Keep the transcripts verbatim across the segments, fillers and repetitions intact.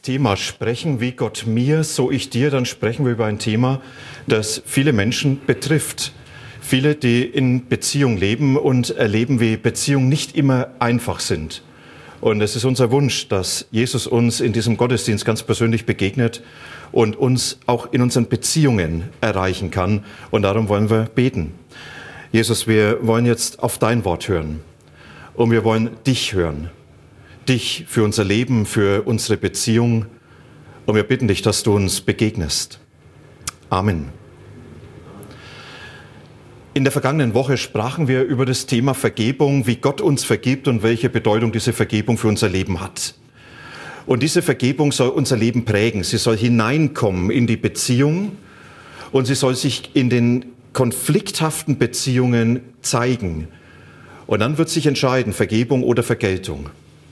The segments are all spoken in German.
Thema sprechen, wie Gott mir, so ich dir, dann sprechen wir über ein Thema, das viele Menschen betrifft. Viele, die in Beziehung leben und erleben, wie Beziehungen nicht immer einfach sind. Und es ist unser Wunsch, dass Jesus uns in diesem Gottesdienst ganz persönlich begegnet und uns auch in unseren Beziehungen erreichen kann. Und darum wollen wir beten. Jesus, wir wollen jetzt auf dein Wort hören. Und wir wollen dich hören. Dich für unser Leben, für unsere Beziehung. Und wir bitten dich, dass du uns begegnest. Amen. In der vergangenen Woche sprachen wir über das Thema Vergebung, wie Gott uns vergibt und welche Bedeutung diese Vergebung für unser Leben hat. Und diese Vergebung soll unser Leben prägen. Sie soll hineinkommen in die Beziehung und sie soll sich in den konflikthaften Beziehungen zeigen. Und dann wird sich entscheiden, Vergebung oder Vergeltung.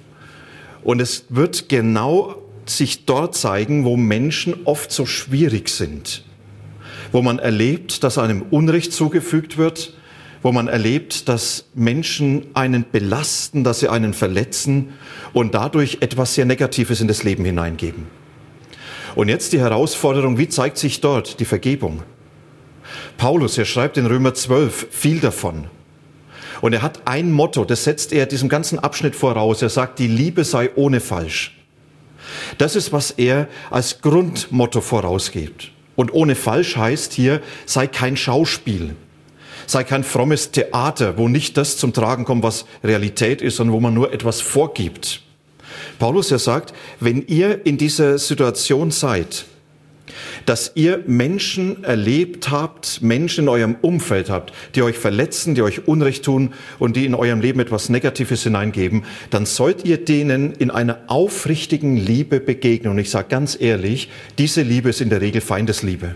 Und es wird genau sich dort zeigen, wo Menschen oft so schwierig sind. Wo man erlebt, dass einem Unrecht zugefügt wird, wo man erlebt, dass Menschen einen belasten, dass sie einen verletzen und dadurch etwas sehr Negatives in das Leben hineingeben. Und jetzt die Herausforderung, wie zeigt sich dort die Vergebung? Paulus, er schreibt in Römer zwölf viel davon. Und er hat ein Motto, das setzt er diesem ganzen Abschnitt voraus. Er sagt, die Liebe sei ohne Falsch. Das ist, was er als Grundmotto vorausgibt. Und ohne Falsch heißt hier, sei kein Schauspiel, sei kein frommes Theater, wo nicht das zum Tragen kommt, was Realität ist, sondern wo man nur etwas vorgibt. Paulus, er sagt, wenn ihr in dieser Situation seid, dass ihr Menschen erlebt habt, Menschen in eurem Umfeld habt, die euch verletzen, die euch Unrecht tun und die in eurem Leben etwas Negatives hineingeben, dann sollt ihr denen in einer aufrichtigen Liebe begegnen. Und ich sage ganz ehrlich, diese Liebe ist in der Regel Feindesliebe.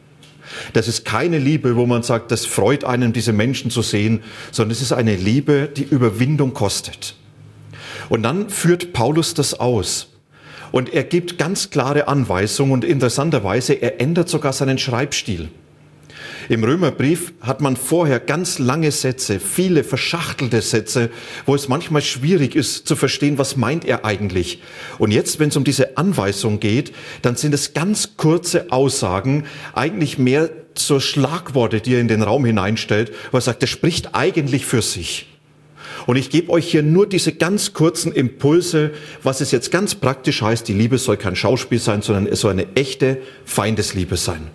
Das ist keine Liebe, wo man sagt, das freut einen, diese Menschen zu sehen, sondern es ist eine Liebe, die Überwindung kostet. Und dann führt Paulus das aus. Und er gibt ganz klare Anweisungen und interessanterweise, er ändert sogar seinen Schreibstil. Im Römerbrief hat man vorher ganz lange Sätze, viele verschachtelte Sätze, wo es manchmal schwierig ist zu verstehen, was meint er eigentlich. Und jetzt, wenn es um diese Anweisung geht, dann sind es ganz kurze Aussagen, eigentlich mehr so Schlagworte, die er in den Raum hineinstellt, wo er sagt, er spricht eigentlich für sich. Und ich gebe euch hier nur diese ganz kurzen Impulse, was es jetzt ganz praktisch heißt, die Liebe soll kein Schauspiel sein, sondern es soll eine echte Feindesliebe sein.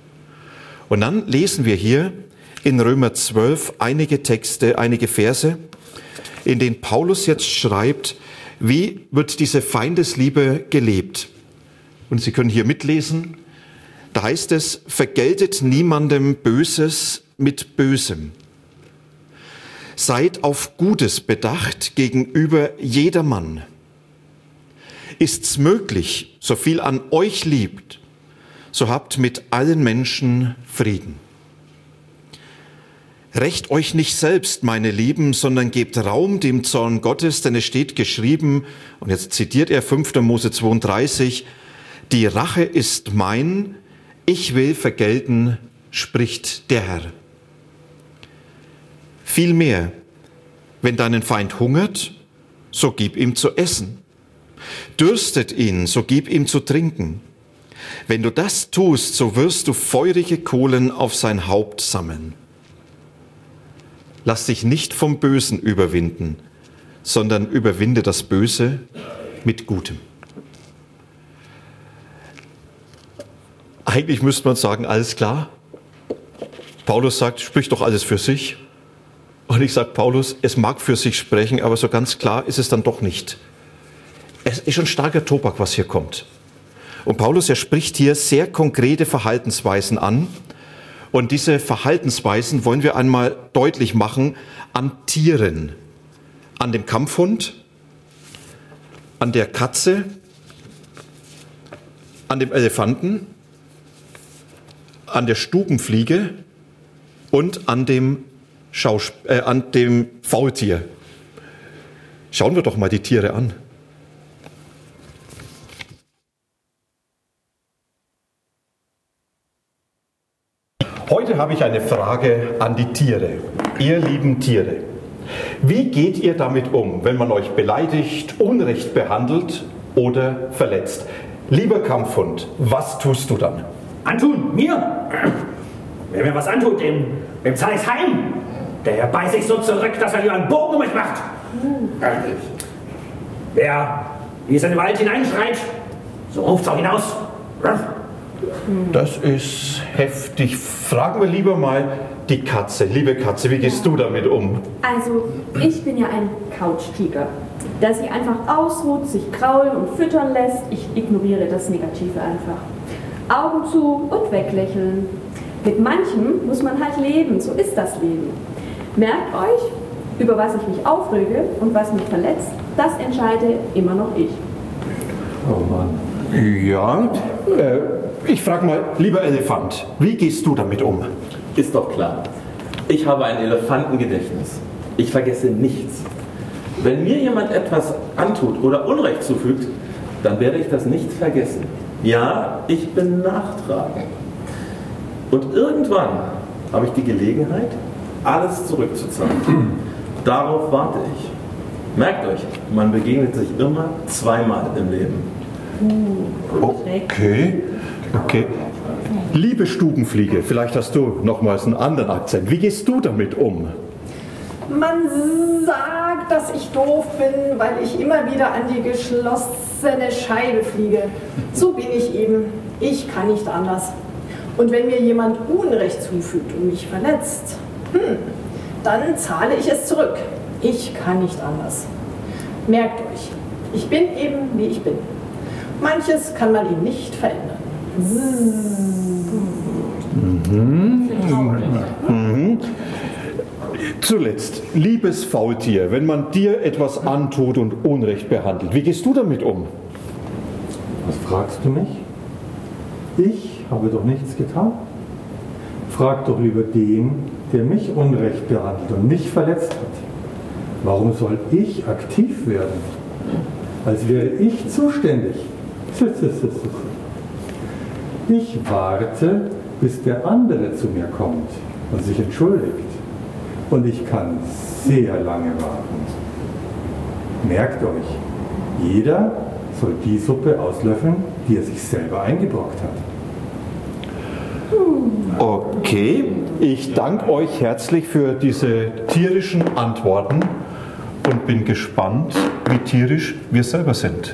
Und dann lesen wir hier in Römer zwölf einige Texte, einige Verse, in denen Paulus jetzt schreibt, wie wird diese Feindesliebe gelebt. Und Sie können hier mitlesen, da heißt es, vergeltet niemandem Böses mit Bösem. Seid auf Gutes bedacht gegenüber jedermann. Ist's möglich, so viel an euch liebt, so habt mit allen Menschen Frieden. Rächt euch nicht selbst, meine Lieben, sondern gebt Raum dem Zorn Gottes, denn es steht geschrieben, und jetzt zitiert er fünfter Mose zweiunddreißig, die Rache ist mein, ich will vergelten, spricht der Herr. Vielmehr, wenn deinen Feind hungert, so gib ihm zu essen. Dürstet ihn, so gib ihm zu trinken. Wenn du das tust, so wirst du feurige Kohlen auf sein Haupt sammeln. Lass dich nicht vom Bösen überwinden, sondern überwinde das Böse mit Gutem. Eigentlich müsste man sagen, alles klar. Paulus sagt, spricht doch alles für sich. Und ich sage, Paulus, es mag für sich sprechen, aber so ganz klar ist es dann doch nicht. Es ist schon starker Tobak, was hier kommt. Und Paulus, er spricht hier sehr konkrete Verhaltensweisen an. Und diese Verhaltensweisen wollen wir einmal deutlich machen an Tieren. An dem Kampfhund, an der Katze, an dem Elefanten, an der Stubenfliege und an dem Schausp- äh, an dem Faultier. Schauen wir doch mal die Tiere an. Heute habe ich eine Frage an die Tiere. Ihr lieben Tiere, wie geht ihr damit um, wenn man euch beleidigt, Unrecht behandelt oder verletzt. Lieber Kampfhund, was tust du dann? Antun, mir? Wer mir was antut, dem, dem zahle ich's heim. Der beißt sich so zurück, dass er lieber einen Bogen um mich macht. Wer, wie es in den Wald hineinschreit, so ruft's auch hinaus. Das ist heftig. Fragen wir lieber mal die Katze. Liebe Katze, wie gehst du damit um? Also, ich bin ja ein Couchtiger, der sich einfach ausruht, sich kraulen und füttern lässt. Ich ignoriere das Negative einfach. Augen zu und weglächeln. Mit manchem muss man halt leben, so ist das Leben. Merkt euch, über was ich mich aufrege und was mich verletzt, das entscheide immer noch ich. Oh Mann. Ja, äh, ich frage mal, lieber Elefant, wie gehst du damit um? Ist doch klar. Ich habe ein Elefantengedächtnis. Ich vergesse nichts. Wenn mir jemand etwas antut oder Unrecht zufügt, dann werde ich das nicht vergessen. Ja, ich bin nachtragend. Und irgendwann habe ich die Gelegenheit, alles zurückzuzahlen. Darauf warte ich. Merkt euch, man begegnet sich immer zweimal im Leben. Okay, okay. Liebe Stubenfliege, vielleicht hast du nochmals einen anderen Akzent. Wie gehst du damit um? Man sagt, dass ich doof bin, weil ich immer wieder an die geschlossene Scheibe fliege. So bin ich eben. Ich kann nicht anders. Und wenn mir jemand Unrecht zufügt und mich verletzt, hm, dann zahle ich es zurück. Ich kann nicht anders. Merkt euch, ich bin eben, wie ich bin. Manches kann man ihm nicht verändern. Mhm. Mhm. Zuletzt, liebes Faultier, wenn man dir etwas antut und Unrecht behandelt, wie gehst du damit um? Was fragst du mich? Ich habe doch nichts getan. Frag doch lieber den, der mich Unrecht behandelt und mich verletzt hat. Warum soll ich aktiv werden? Als wäre ich zuständig. Ich warte, bis der andere zu mir kommt und sich entschuldigt. Und ich kann sehr lange warten. Merkt euch, jeder soll die Suppe auslöffeln, die er sich selber eingebrockt hat. Okay, ich danke euch herzlich für diese tierischen Antworten und bin gespannt, wie tierisch wir selber sind.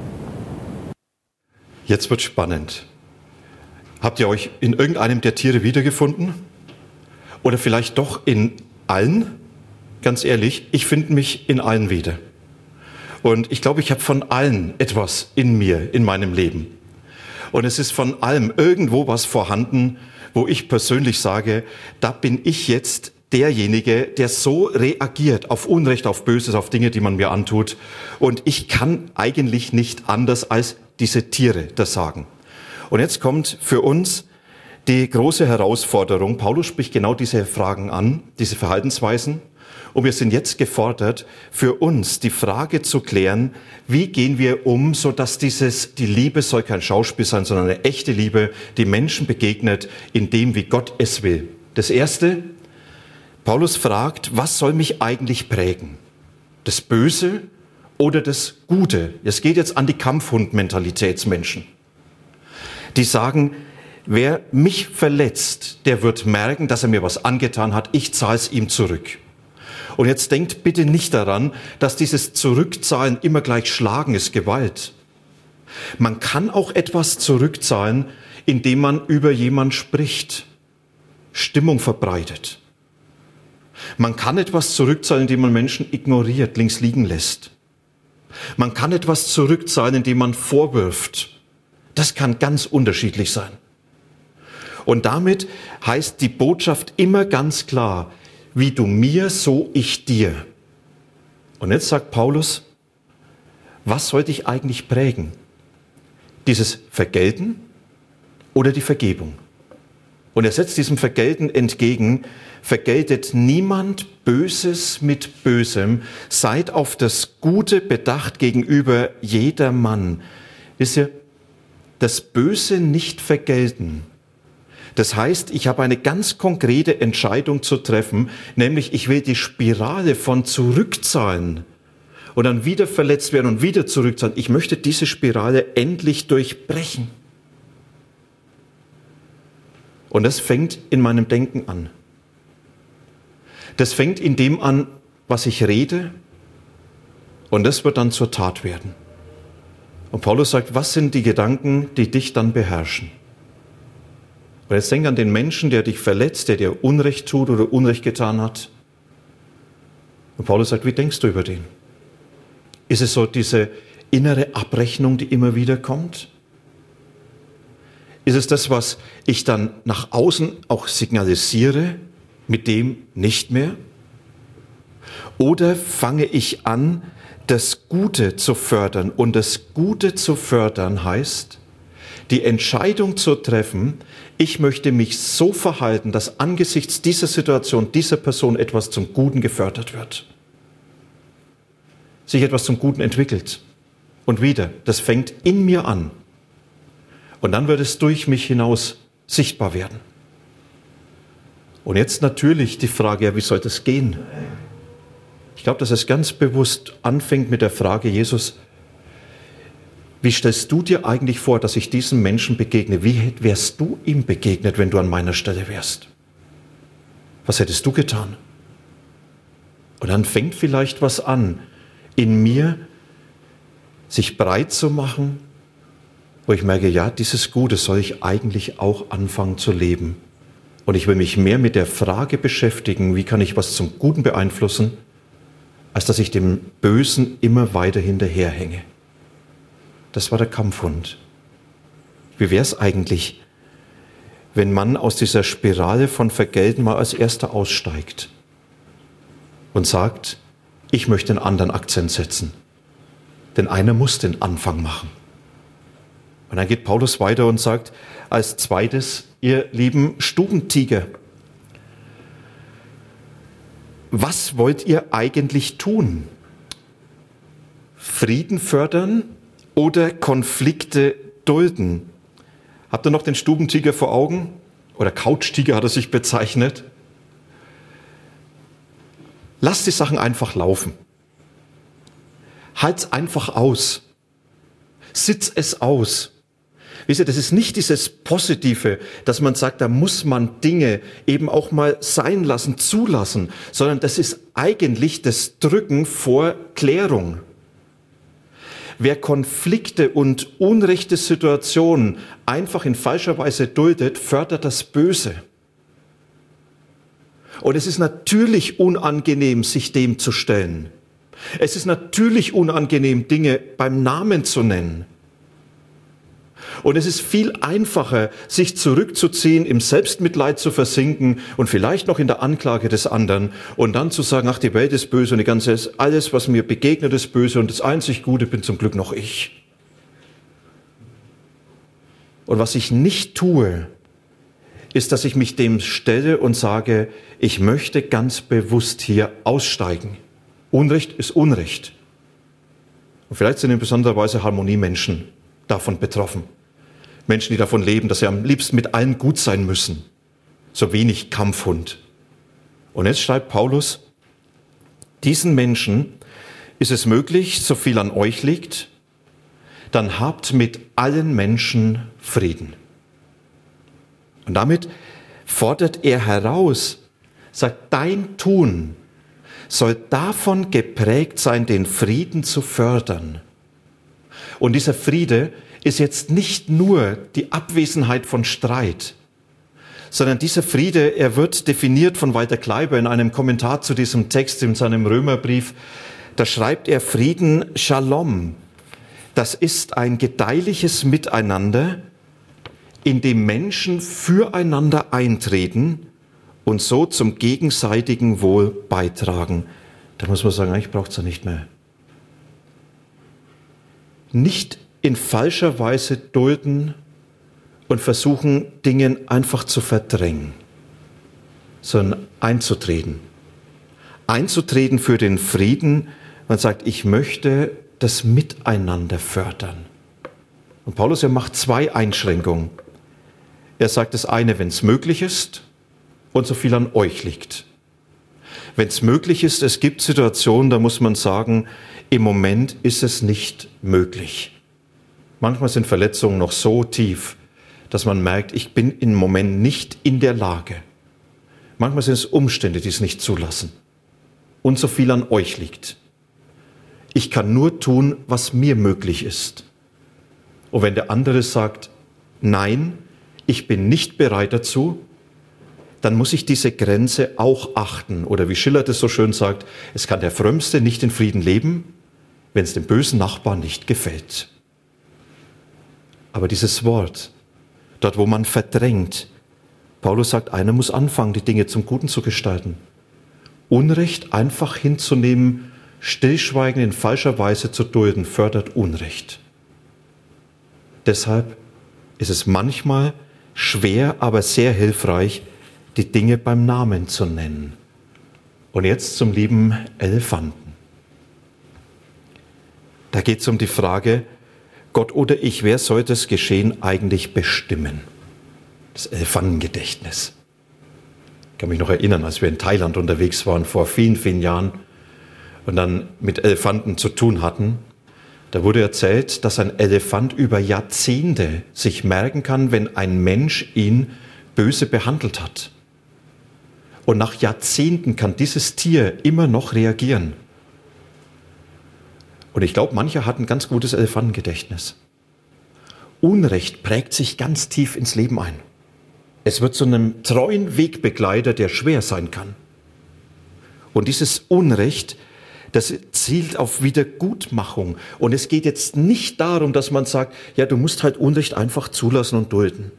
Jetzt wird spannend. Habt ihr euch in irgendeinem der Tiere wiedergefunden? Oder vielleicht doch in allen? Ganz ehrlich, ich finde mich in allen wieder. Und ich glaube, ich habe von allen etwas in mir, in meinem Leben. Und es ist von allem irgendwo was vorhanden, wo ich persönlich sage, da bin ich jetzt derjenige, der so reagiert auf Unrecht, auf Böses, auf Dinge, die man mir antut. Und ich kann eigentlich nicht anders als diese Tiere das sagen. Und jetzt kommt für uns die große Herausforderung. Paulus spricht genau diese Fragen an, diese Verhaltensweisen. Und wir sind jetzt gefordert, für uns die Frage zu klären, wie gehen wir um, sodass dieses, die Liebe soll kein Schauspiel sein, sondern eine echte Liebe, die Menschen begegnet in dem, wie Gott es will. Das Erste, Paulus fragt, was soll mich eigentlich prägen? Das Böse oder das Gute? Es geht jetzt an die Kampfhund-Mentalitätsmenschen. Die sagen, wer mich verletzt, der wird merken, dass er mir was angetan hat, ich zahle es ihm zurück. Und jetzt denkt bitte nicht daran, dass dieses Zurückzahlen immer gleich Schlagen ist, Gewalt. Man kann auch etwas zurückzahlen, indem man über jemanden spricht, Stimmung verbreitet. Man kann etwas zurückzahlen, indem man Menschen ignoriert, links liegen lässt. Man kann etwas zurückzahlen, indem man vorwirft. Das kann ganz unterschiedlich sein. Und damit heißt die Botschaft immer ganz klar, wie du mir, so ich dir. Und jetzt sagt Paulus, was soll dich eigentlich prägen? Dieses Vergelten oder die Vergebung? Und er setzt diesem Vergelten entgegen, vergeltet niemand Böses mit Bösem, seid auf das Gute bedacht gegenüber jedermann. Wisst ihr, das Böse nicht vergelten. Das heißt, ich habe eine ganz konkrete Entscheidung zu treffen, nämlich ich will die Spirale von Zurückzahlen und dann wieder verletzt werden und wieder zurück sein. Ich möchte diese Spirale endlich durchbrechen. Und das fängt in meinem Denken an. Das fängt in dem an, was ich rede, und das wird dann zur Tat werden. Und Paulus sagt, was sind die Gedanken, die dich dann beherrschen? Und jetzt denk an den Menschen, der dich verletzt, der dir Unrecht tut oder Unrecht getan hat. Und Paulus sagt, wie denkst du über den? Ist es so diese innere Abrechnung, die immer wieder kommt? Ist es das, was ich dann nach außen auch signalisiere, mit dem nicht mehr? Oder fange ich an, das Gute zu fördern? Und das Gute zu fördern heißt, die Entscheidung zu treffen, ich möchte mich so verhalten, dass angesichts dieser Situation, dieser Person etwas zum Guten gefördert wird. Sich etwas zum Guten entwickelt. Und wieder, das fängt in mir an. Und dann wird es durch mich hinaus sichtbar werden. Und jetzt natürlich die Frage, ja, wie soll das gehen? Ich glaube, dass es ganz bewusst anfängt mit der Frage, Jesus, wie stellst du dir eigentlich vor, dass ich diesem Menschen begegne? Wie wärst du ihm begegnet, wenn du an meiner Stelle wärst? Was hättest du getan? Und dann fängt vielleicht was an, in mir sich breit zu machen, wo ich merke, ja, dieses Gute soll ich eigentlich auch anfangen zu leben. Und ich will mich mehr mit der Frage beschäftigen, wie kann ich was zum Guten beeinflussen, als dass ich dem Bösen immer weiter hinterherhänge. Das war der Kampfhund. Wie wäre es eigentlich, wenn man aus dieser Spirale von Vergelten mal als Erster aussteigt und sagt, ich möchte einen anderen Akzent setzen. Denn einer muss den Anfang machen. Und dann geht Paulus weiter und sagt, als zweites, ihr lieben Stubentiger, was wollt ihr eigentlich tun? Frieden fördern oder Konflikte dulden? Habt ihr noch den Stubentiger vor Augen? Oder Couchtiger hat er sich bezeichnet. Lasst die Sachen einfach laufen. Halt's einfach aus. Sitz es aus. Wisst ihr, das ist nicht dieses Positive, dass man sagt, da muss man Dinge eben auch mal sein lassen, zulassen, sondern das ist eigentlich das Drücken vor Klärung. Wer Konflikte und unrechte Situationen einfach in falscher Weise duldet, fördert das Böse. Und es ist natürlich unangenehm, sich dem zu stellen. Es ist natürlich unangenehm, Dinge beim Namen zu nennen. Und es ist viel einfacher, sich zurückzuziehen, im Selbstmitleid zu versinken und vielleicht noch in der Anklage des anderen und dann zu sagen, ach, die Welt ist böse und die ganze, alles, was mir begegnet, ist böse und das einzig Gute bin zum Glück noch ich. Und was ich nicht tue, ist, dass ich mich dem stelle und sage, ich möchte ganz bewusst hier aussteigen. Unrecht ist Unrecht. Und vielleicht sind in besonderer Weise Harmoniemenschen davon betroffen. Menschen, die davon leben, dass sie am liebsten mit allen gut sein müssen. So wenig Kampfhund. Und jetzt schreibt Paulus, diesen Menschen ist es möglich, so viel an euch liegt, dann habt mit allen Menschen Frieden. Und damit fordert er heraus, sagt, dein Tun soll davon geprägt sein, den Frieden zu fördern. Und dieser Friede ist jetzt nicht nur die Abwesenheit von Streit, sondern dieser Friede, er wird definiert von Walter Kleiber in einem Kommentar zu diesem Text in seinem Römerbrief. Da schreibt er Frieden, Shalom. Das ist ein gedeihliches Miteinander, in dem Menschen füreinander eintreten und so zum gegenseitigen Wohl beitragen. Da muss man sagen, ich brauche es ja nicht mehr. Nicht in falscher Weise dulden und versuchen, Dinge einfach zu verdrängen, sondern einzutreten. Einzutreten für den Frieden. Man sagt, ich möchte das Miteinander fördern. Und Paulus, er macht zwei Einschränkungen. Er sagt das eine, wenn es möglich ist und so viel an euch liegt. wenn es möglich ist. Es gibt Situationen, da muss man sagen, im Moment ist es nicht möglich. Manchmal sind Verletzungen noch so tief, dass man merkt, ich bin im Moment nicht in der Lage. Manchmal sind es Umstände, die es nicht zulassen. Und so viel an euch liegt. Ich kann nur tun, was mir möglich ist. Und wenn der andere sagt, nein, ich bin nicht bereit dazu, dann muss ich diese Grenze auch achten. Oder wie Schiller das so schön sagt, es kann der Frömmste nicht in Frieden leben, wenn es dem bösen Nachbarn nicht gefällt. Aber dieses Wort, dort wo man verdrängt, Paulus sagt, einer muss anfangen, die Dinge zum Guten zu gestalten. Unrecht einfach hinzunehmen, Stillschweigen in falscher Weise zu dulden, fördert Unrecht. Deshalb ist es manchmal schwer, aber sehr hilfreich, die Dinge beim Namen zu nennen. Und jetzt zum lieben Elefanten. Da geht es um die Frage, Gott oder ich, wer soll das Geschehen eigentlich bestimmen? Das Elefantengedächtnis. Ich kann mich noch erinnern, als wir in Thailand unterwegs waren, vor vielen, vielen Jahren, und dann mit Elefanten zu tun hatten. Da wurde erzählt, dass ein Elefant über Jahrzehnte sich merken kann, wenn ein Mensch ihn böse behandelt hat. Und nach Jahrzehnten kann dieses Tier immer noch reagieren. Und ich glaube, mancher hat ein ganz gutes Elefantengedächtnis. Unrecht prägt sich ganz tief ins Leben ein. Es wird zu einem treuen Wegbegleiter, der schwer sein kann. Und dieses Unrecht, das zielt auf Wiedergutmachung. Und es geht jetzt nicht darum, dass man sagt, ja, du musst halt Unrecht einfach zulassen und dulden.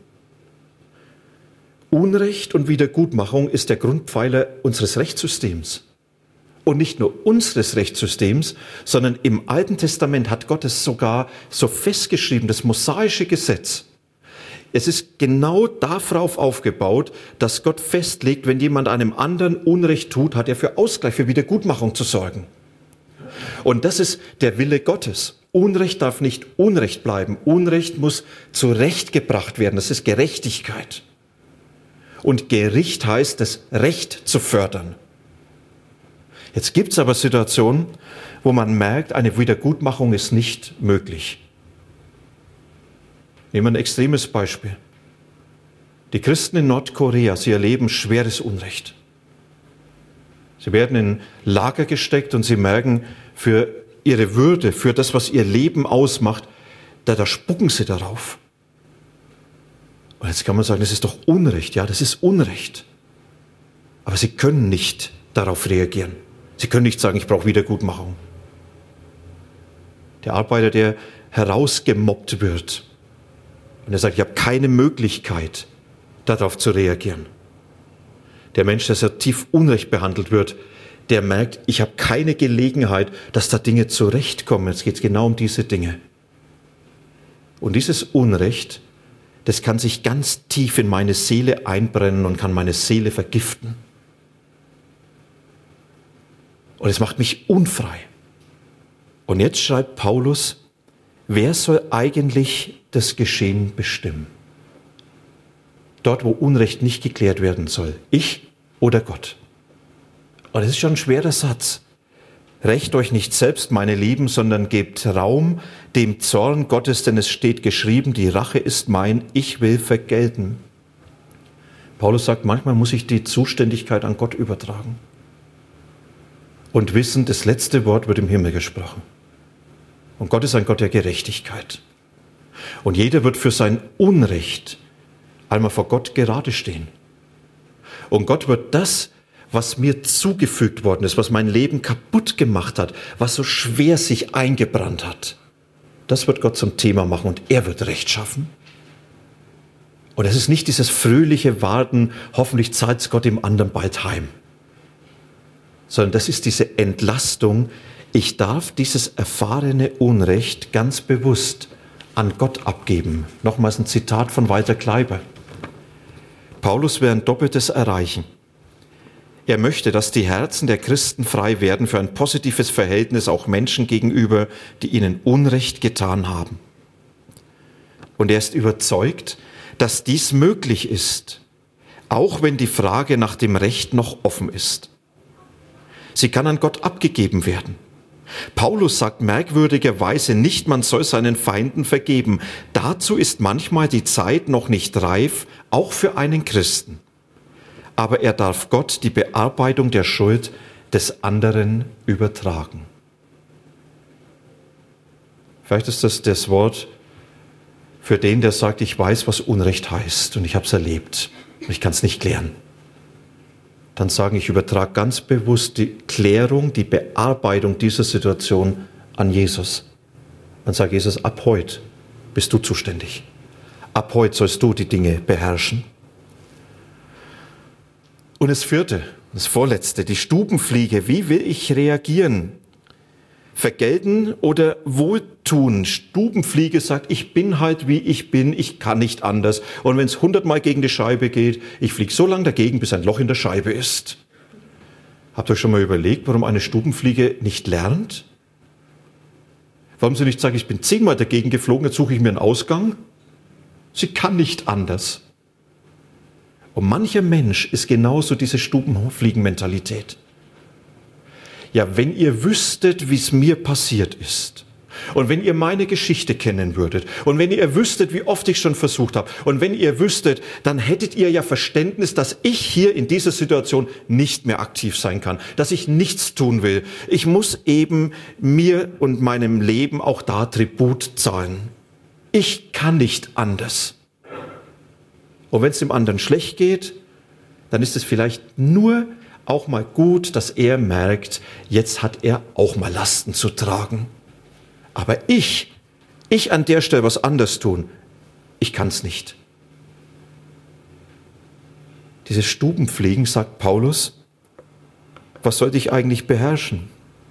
Unrecht und Wiedergutmachung ist der Grundpfeiler unseres Rechtssystems. Und nicht nur unseres Rechtssystems, sondern im Alten Testament hat Gott es sogar so festgeschrieben, das mosaische Gesetz. Es ist genau darauf aufgebaut, dass Gott festlegt, wenn jemand einem anderen Unrecht tut, hat er für Ausgleich, für Wiedergutmachung zu sorgen. Und das ist der Wille Gottes. Unrecht darf nicht Unrecht bleiben. Unrecht muss zurechtgebracht werden. Das ist Gerechtigkeit. Und Gericht heißt, das Recht zu fördern. Jetzt gibt es aber Situationen, wo man merkt, eine Wiedergutmachung ist nicht möglich. Nehmen wir ein extremes Beispiel. Die Christen in Nordkorea, sie erleben schweres Unrecht. Sie werden in Lager gesteckt und sie merken, für ihre Würde, für das, was ihr Leben ausmacht, da, da spucken sie darauf. Und jetzt kann man sagen, das ist doch Unrecht. Ja, das ist Unrecht. Aber sie können nicht darauf reagieren. Sie können nicht sagen, ich brauche Wiedergutmachung. Der Arbeiter, der herausgemobbt wird, und er sagt, ich habe keine Möglichkeit, darauf zu reagieren. Der Mensch, der so tief unrecht behandelt wird, der merkt, ich habe keine Gelegenheit, dass da Dinge zurechtkommen. Jetzt geht es genau um diese Dinge. Und dieses Unrecht, das kann sich ganz tief in meine Seele einbrennen und kann meine Seele vergiften. Und es macht mich unfrei. Und jetzt schreibt Paulus, wer soll eigentlich das Geschehen bestimmen? Dort, wo Unrecht nicht geklärt werden soll. Ich oder Gott? Und das ist schon ein schwerer Satz. Rächt euch nicht selbst, meine Lieben, sondern gebt Raum dem Zorn Gottes, denn es steht geschrieben, die Rache ist mein, ich will vergelten. Paulus sagt, manchmal muss ich die Zuständigkeit an Gott übertragen. Und wissen, das letzte Wort wird im Himmel gesprochen. Und Gott ist ein Gott der Gerechtigkeit. Und jeder wird für sein Unrecht einmal vor Gott gerade stehen. Und Gott wird das, was mir zugefügt worden ist, was mein Leben kaputt gemacht hat, was so schwer sich eingebrannt hat, das wird Gott zum Thema machen und er wird Recht schaffen. Und es ist nicht dieses fröhliche Warten, hoffentlich zahlt es Gott dem anderen bald heim, sondern das ist diese Entlastung. Ich darf dieses erfahrene Unrecht ganz bewusst an Gott abgeben. Nochmals ein Zitat von Walter Kleiber. Paulus will ein Doppeltes erreichen. Er möchte, dass die Herzen der Christen frei werden für ein positives Verhältnis auch Menschen gegenüber, die ihnen Unrecht getan haben. Und er ist überzeugt, dass dies möglich ist, auch wenn die Frage nach dem Recht noch offen ist. Sie kann an Gott abgegeben werden. Paulus sagt merkwürdigerweise nicht, man soll seinen Feinden vergeben. Dazu ist manchmal die Zeit noch nicht reif, auch für einen Christen. Aber er darf Gott die Bearbeitung der Schuld des anderen übertragen. Vielleicht ist das das Wort für den, der sagt, ich weiß, was Unrecht heißt und ich habe es erlebt. Ich kann es nicht klären. Dann sagen, ich übertrage ganz bewusst die Klärung, die Bearbeitung dieser Situation an Jesus. Dann sagt Jesus, ab heute bist du zuständig. Ab heute sollst du die Dinge beherrschen. Und das vierte, das vorletzte, die Stubenfliege. Wie will ich reagieren? Vergelten oder wohltun? Stubenfliege sagt, ich bin halt wie ich bin, ich kann nicht anders. Und wenn es hundertmal gegen die Scheibe geht, ich fliege so lange dagegen, bis ein Loch in der Scheibe ist. Habt ihr euch schon mal überlegt, warum eine Stubenfliege nicht lernt? Warum sie nicht sagt, ich bin zehnmal dagegen geflogen, jetzt suche ich mir einen Ausgang? Sie kann nicht anders. Und mancher Mensch ist genauso diese Stubenfliegenmentalität. Ja, wenn ihr wüsstet, wie es mir passiert ist und wenn ihr meine Geschichte kennen würdet und wenn ihr wüsstet, wie oft ich schon versucht habe und wenn ihr wüsstet, dann hättet ihr ja Verständnis, dass ich hier in dieser Situation nicht mehr aktiv sein kann, dass ich nichts tun will. Ich muss eben mir und meinem Leben auch da Tribut zahlen. Ich kann nicht anders. Und wenn es dem anderen schlecht geht, dann ist es vielleicht nur auch mal gut, dass er merkt, jetzt hat er auch mal Lasten zu tragen. Aber ich, ich an der Stelle was anderes tun, ich kann es nicht. Dieses Stubenfliegen, sagt Paulus, was sollte ich eigentlich beherrschen?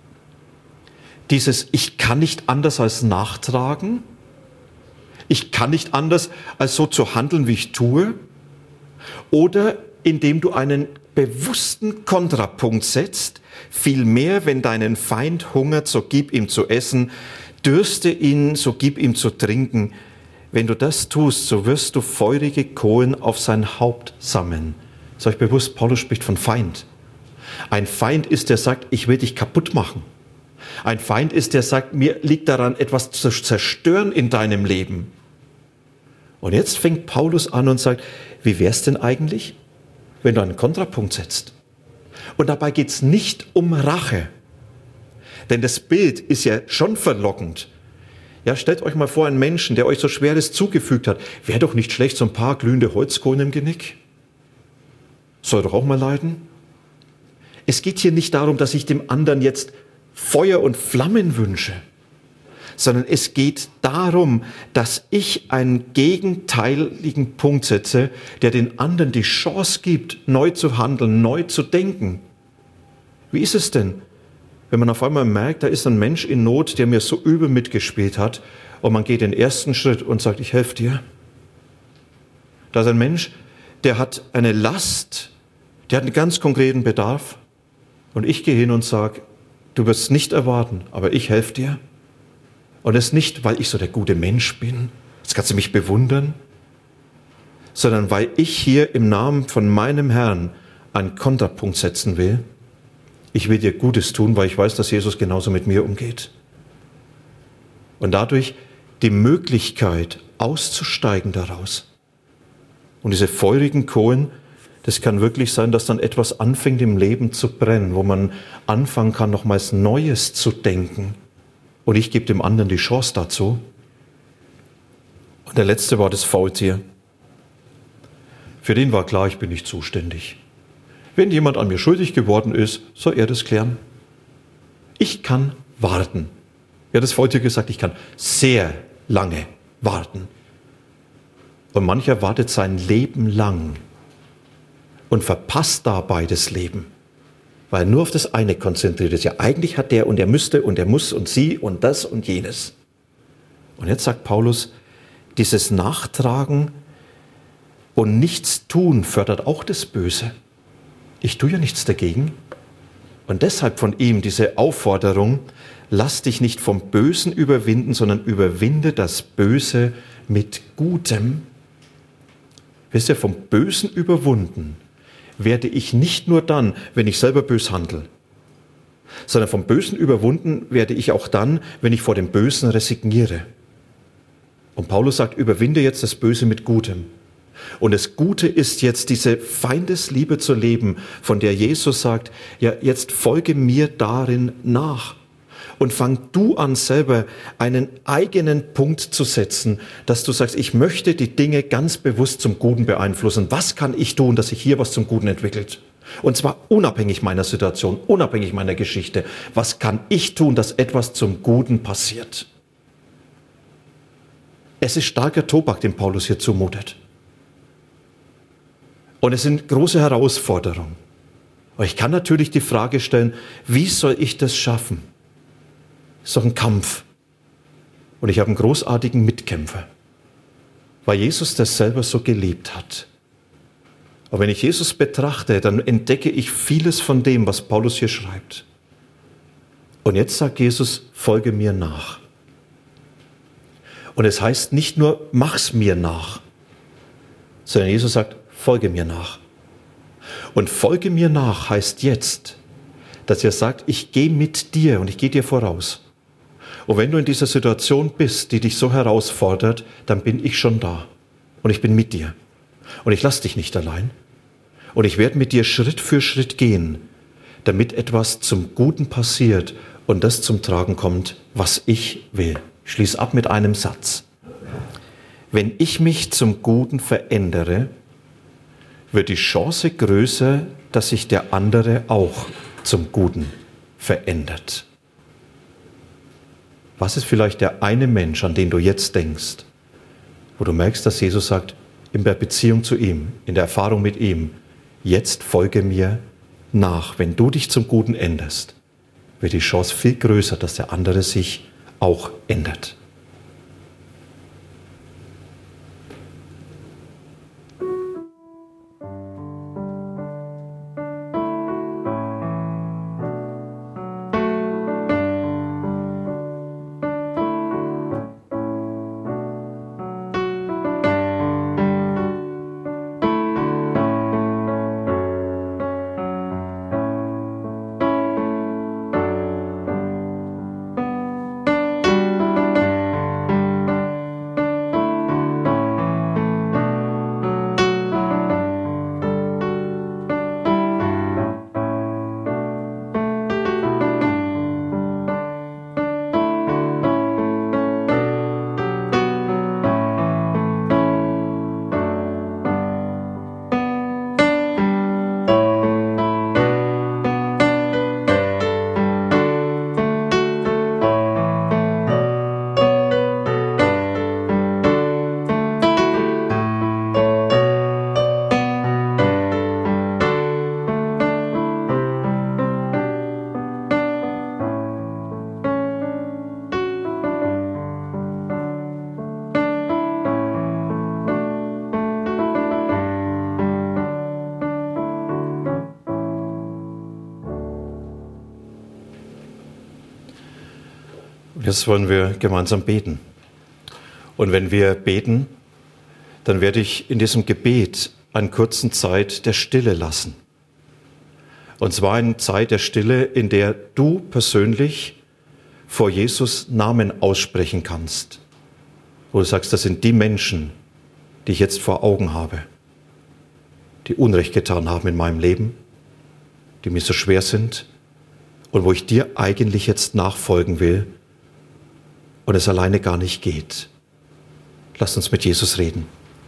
Dieses ich kann nicht anders als nachtragen, ich kann nicht anders als so zu handeln, wie ich tue, oder indem du einen bewussten Kontrapunkt setzt, vielmehr, wenn deinen Feind hungert, so gib ihm zu essen, dürste ihn, so gib ihm zu trinken. Wenn du das tust, so wirst du feurige Kohlen auf sein Haupt sammeln. Ist euch bewusst, Paulus spricht von Feind. Ein Feind ist, der sagt, ich will dich kaputt machen. Ein Feind ist, der sagt, mir liegt daran, etwas zu zerstören in deinem Leben. Und jetzt fängt Paulus an und sagt, wie wär's denn eigentlich, wenn du einen Kontrapunkt setzt? Und dabei geht's nicht um Rache. Denn das Bild ist ja schon verlockend. Ja, stellt euch mal vor, einen Menschen, der euch so Schweres zugefügt hat. Wäre doch nicht schlecht, so ein paar glühende Holzkohlen im Genick? Soll doch auch mal leiden? Es geht hier nicht darum, dass ich dem anderen jetzt Feuer und Flammen wünsche, sondern es geht darum, dass ich einen gegenteiligen Punkt setze, der den anderen die Chance gibt, neu zu handeln, neu zu denken. Wie ist es denn, wenn man auf einmal merkt, da ist ein Mensch in Not, der mir so übel mitgespielt hat, und man geht den ersten Schritt und sagt, ich helfe dir. Da ist ein Mensch, der hat eine Last, der hat einen ganz konkreten Bedarf, und ich gehe hin und sage, du wirst es nicht erwarten, aber ich helfe dir. Und das nicht, weil ich so der gute Mensch bin, jetzt kannst du mich bewundern, sondern weil ich hier im Namen von meinem Herrn einen Konterpunkt setzen will. Ich will dir Gutes tun, weil ich weiß, dass Jesus genauso mit mir umgeht. Und dadurch die Möglichkeit auszusteigen daraus. Und diese feurigen Kohlen, das kann wirklich sein, dass dann etwas anfängt im Leben zu brennen, wo man anfangen kann, nochmals Neues zu denken. Und ich gebe dem anderen die Chance dazu. Und der letzte war das Faultier. Für den war klar, ich bin nicht zuständig. Wenn jemand an mir schuldig geworden ist, soll er das klären. Ich kann warten. Ja, das Faultier gesagt, ich kann sehr lange warten. Und mancher wartet sein Leben lang und verpasst dabei das Leben, weil er nur auf das eine konzentriert ist. Ja, eigentlich hat der und er müsste und er muss und sie und das und jenes. Und jetzt sagt Paulus, dieses Nachtragen und nichts tun fördert auch das Böse. Ich tue ja nichts dagegen. Und deshalb von ihm diese Aufforderung, lass dich nicht vom Bösen überwinden, sondern überwinde das Böse mit Gutem. Wisst ihr, vom Bösen überwunden werde ich nicht nur dann, wenn ich selber bös handle, sondern vom Bösen überwunden werde ich auch dann, wenn ich vor dem Bösen resigniere. Und Paulus sagt, überwinde jetzt das Böse mit Gutem. Und das Gute ist jetzt diese Feindesliebe zu leben, von der Jesus sagt, ja, jetzt folge mir darin nach. Und fang du an, selber einen eigenen Punkt zu setzen, dass du sagst, ich möchte die Dinge ganz bewusst zum Guten beeinflussen. Was kann ich tun, dass sich hier was zum Guten entwickelt? Und zwar unabhängig meiner Situation, unabhängig meiner Geschichte. Was kann ich tun, dass etwas zum Guten passiert? Es ist starker Tobak, den Paulus hier zumutet. Und es sind große Herausforderungen. Aber ich kann natürlich die Frage stellen, wie soll ich das schaffen? Das ist doch ein Kampf. Und ich habe einen großartigen Mitkämpfer, weil Jesus das selber so gelebt hat. Aber wenn ich Jesus betrachte, dann entdecke ich vieles von dem, was Paulus hier schreibt. Und jetzt sagt Jesus, folge mir nach. Und es heißt nicht nur, mach's mir nach, sondern Jesus sagt, folge mir nach. Und folge mir nach heißt jetzt, dass er sagt, ich gehe mit dir und ich gehe dir voraus. Und wenn du in dieser Situation bist, die dich so herausfordert, dann bin ich schon da. Und ich bin mit dir. Und ich lasse dich nicht allein. Und ich werde mit dir Schritt für Schritt gehen, damit etwas zum Guten passiert und das zum Tragen kommt, was ich will. Ich schließe ab mit einem Satz. Wenn ich mich zum Guten verändere, wird die Chance größer, dass sich der andere auch zum Guten verändert. Was ist vielleicht der eine Mensch, an den du jetzt denkst, wo du merkst, dass Jesus sagt, in der Beziehung zu ihm, in der Erfahrung mit ihm, jetzt folge mir nach. Wenn du dich zum Guten änderst, wird die Chance viel größer, dass der andere sich auch ändert. Jetzt wollen wir gemeinsam beten. Und wenn wir beten, dann werde ich in diesem Gebet eine kurze Zeit der Stille lassen. Und zwar eine Zeit der Stille, in der du persönlich vor Jesus Namen aussprechen kannst. Wo du sagst, das sind die Menschen, die ich jetzt vor Augen habe, die Unrecht getan haben in meinem Leben, die mir so schwer sind und wo ich dir eigentlich jetzt nachfolgen will und es alleine gar nicht geht. Lasst uns mit Jesus reden.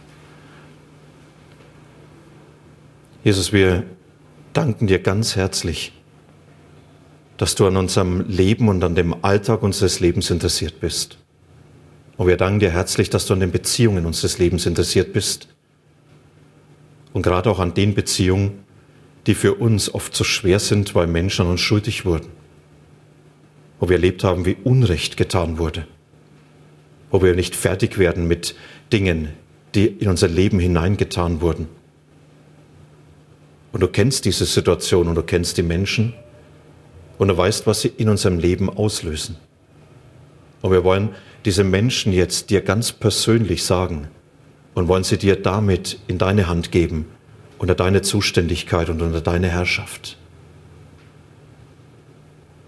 Jesus, wir danken dir ganz herzlich, dass du an unserem Leben und an dem Alltag unseres Lebens interessiert bist. Und wir danken dir herzlich, dass du an den Beziehungen unseres Lebens interessiert bist. Und gerade auch an den Beziehungen, die für uns oft so schwer sind, weil Menschen an uns schuldig wurden. Wo wir erlebt haben, wie Unrecht getan wurde. Wo wir nicht fertig werden mit Dingen, die in unser Leben hineingetan wurden. Und du kennst diese Situation und du kennst die Menschen und du weißt, was sie in unserem Leben auslösen. Und wir wollen diese Menschen jetzt dir ganz persönlich sagen und wollen sie dir damit in deine Hand geben, unter deine Zuständigkeit und unter deine Herrschaft.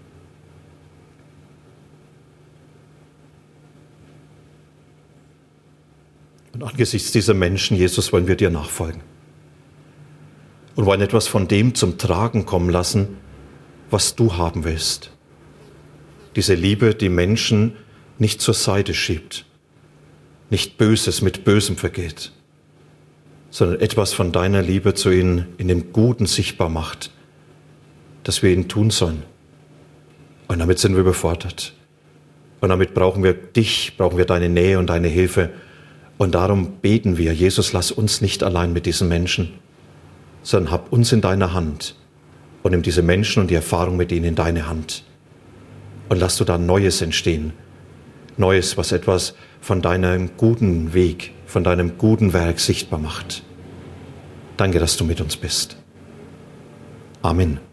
Und angesichts dieser Menschen, Jesus, wollen wir dir nachfolgen. Und wollen etwas von dem zum Tragen kommen lassen, was du haben willst. Diese Liebe, die Menschen nicht zur Seite schiebt, nicht Böses mit Bösem vergeht, sondern etwas von deiner Liebe zu ihnen in dem Guten sichtbar macht, dass wir ihn tun sollen. Und damit sind wir überfordert. Und damit brauchen wir dich, brauchen wir deine Nähe und deine Hilfe. Und darum beten wir, Jesus, lass uns nicht allein mit diesen Menschen, sondern hab uns in deiner Hand und nimm diese Menschen und die Erfahrung mit ihnen in deine Hand. Und lass du da Neues entstehen. Neues, was etwas von deinem guten Weg, von deinem guten Werk sichtbar macht. Danke, dass du mit uns bist. Amen.